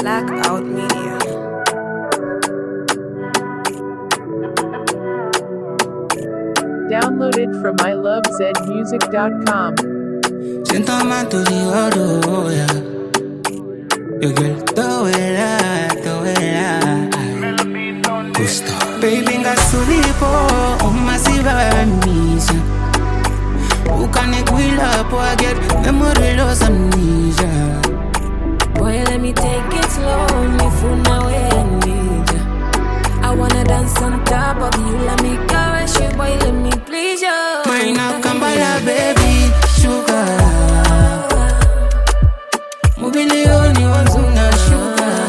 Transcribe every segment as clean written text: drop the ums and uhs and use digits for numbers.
Blackout Media. Download it from ilovezmusic.com. Siento más tu digo, yeah. Your girl, todo era. Gusto. Baby, ngasulipo, umasiba misa. Ukanikuila po get memory loss amnesia. Boy, let me take it slow, me funa way I need ya. I wanna dance on top of you, let me caress you, boy, let me please you. Maina kambala, baby, sugar. Mobilioni wanzuna sugar.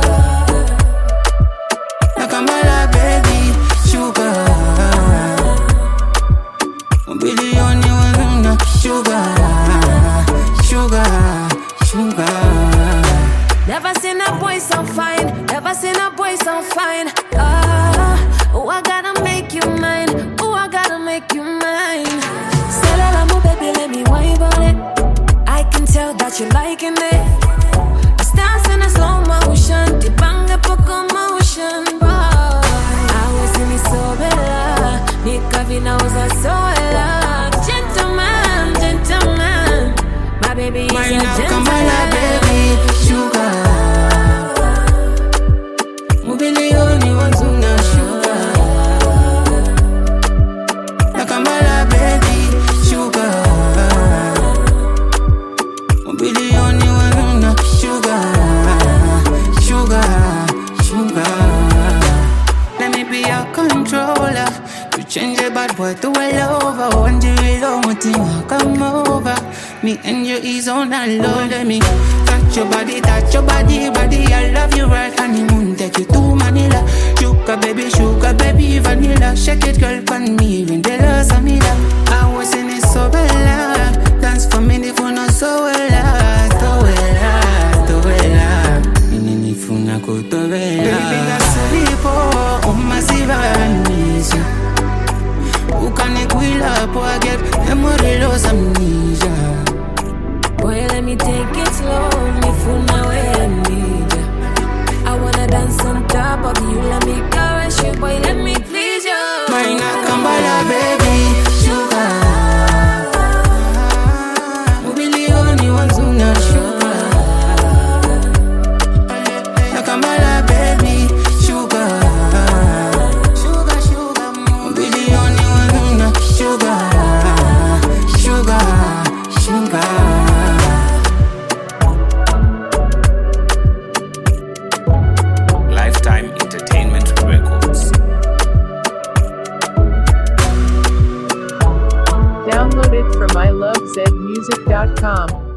Nakambala, baby, sugar. Mobilioni wanzuna sugar. Never seen a boy so fine, never seen a boy so fine. Oh, I gotta make you mine. Oh, I gotta make you mine. Say la la, mo baby, let me wine about it. I can tell that you're liking it. It's dancing in slow motion, the bang up a commotion, boy. I was in it so bella, Nika Vina was a soela. Gentleman, my baby is a gentleman. Baby, sugar. Mobilioni wanzuna sugar. Nakambala, baby, sugar. Mobilioni wanzuna sugar. Let me be your controller. You change your bad boy to a lover. One day long thing come over. Me and you is on a low. Let me touch your body, body. I love you right, honeymoon. Take you to Manila. Sugar baby, vanilla. Shake it, girl, pan me, even the loss of me. I was in it so bella. Dance for me, the phone so well. Nini funa kuto bella. Baby, gasolipo, umasiba nisha. Ukanikuila po get memory loss amnesia. Boy, let me take it slow, me funa way I need ya. I wanna dance on top of you, let me caress you, boy, let me please you. Maina kambala, baby, sugar. Mobilioni wanzuna sugar. Nakambala, baby, sugar. Mobilioni wanzuna sugar. Lifetime Entertainment Records. Download it from ilovezmusic.com.